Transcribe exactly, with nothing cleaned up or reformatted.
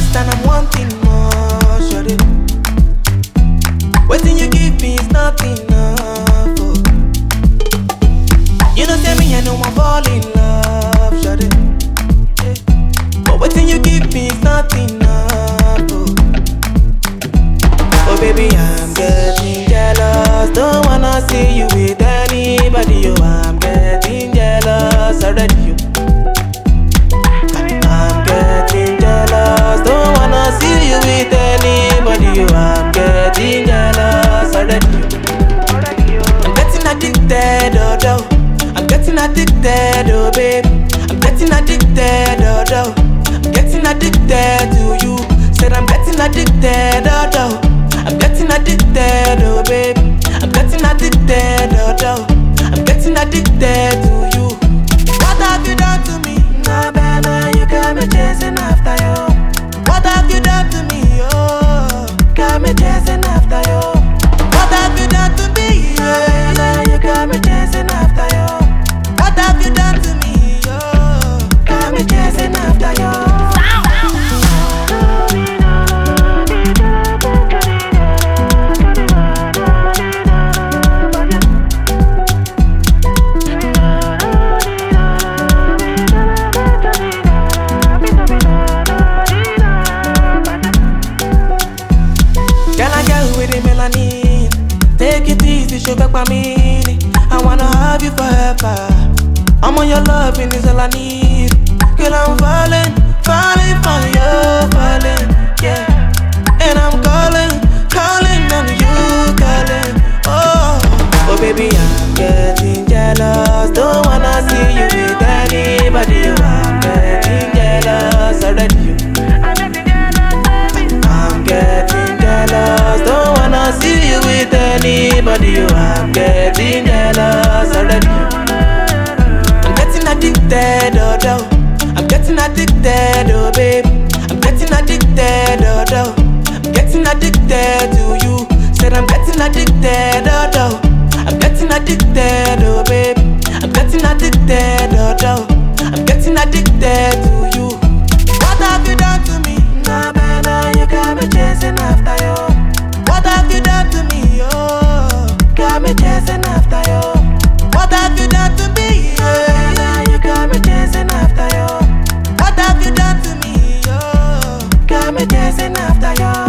best and I'm wanting more, shawty. Waiting you give me is not enough, oh. You know say me I know I fall in love, shawty, yeah. But waiting you give me is not enough, oh. Oh baby, I'm getting jealous. Don't wanna see you with anybody, oh. I'm getting jealous already, you. I'm getting jealous. Don't wanna see you with anybody, oh. I'm getting jealous already, you. I'm getting addicted, oh, oh. I'm getting addicted, oh babe. I'm getting addicted, oh, oh. I'm getting addicted to you. Said I'm getting addicted, oh, oh. I'm getting addicted, oh babe. I'm getting addicted, oh, oh. I'm getting addicted to you. What have you done to me? Nah, baby, you got me chasing after you. What have you done to me? Oh, got me chasing after you. What have you done to me? Yeah, you got me chasing after you. What have you done to me? Oh, got me chasing after you. Take it easy, show back my meaning. I wanna have you forever. I'm on your loving is all I need. Girl, I'm falling, falling for you, falling, yeah. And I'm calling, calling on you, calling. Oh, oh baby, I'm getting jealous. Don't wanna see you with anybody. I'm getting jealous already, you. I'm getting jealous. Don't wanna see you with anybody, you. I'm getting jealous already. I'm getting addicted, oh, oh. I'm getting addicted, oh, babe. I'm getting addicted, oh, oh. I'm getting addicted to you. Said I'm getting addicted, oh, oh. I'm getting addicted, oh, babe. I'm getting addicted, oh, oh. I'm getting addicted to you. What have you done to me? Nah, baby, you got me chasing after you. What have you done to me, oh? Got me chasing after you. What have you done to me, yeah? You got me chasing after you. What have you done to me, oh? Got me chasing after you.